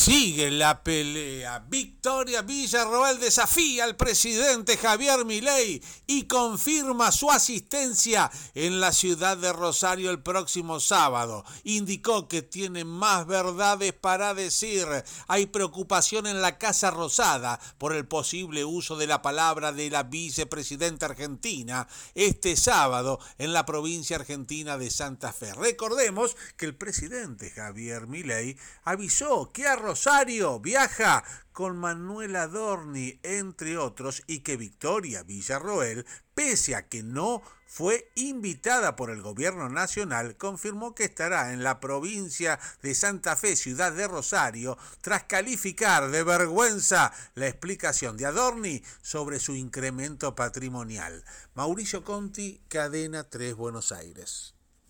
Sigue la pelea. Victoria Villarroel desafía al presidente Javier Milei y confirma su asistencia en la ciudad de Rosario el próximo sábado. Indicó que tiene más verdades para decir. Hay preocupación en la Casa Rosada por el posible uso de la palabra de la vicepresidenta argentina este sábado en la provincia argentina de Santa Fe. Recordemos que el presidente Javier Milei avisó que a Rosario viaja con Manuel Adorni, entre otros, y que Victoria Villarroel, pese a que no fue invitada por el gobierno nacional, confirmó que estará en la provincia de Santa Fe, ciudad de Rosario, tras calificar de vergüenza la explicación de Adorni sobre su incremento patrimonial. Mauricio Conti, Cadena 3, Buenos Aires.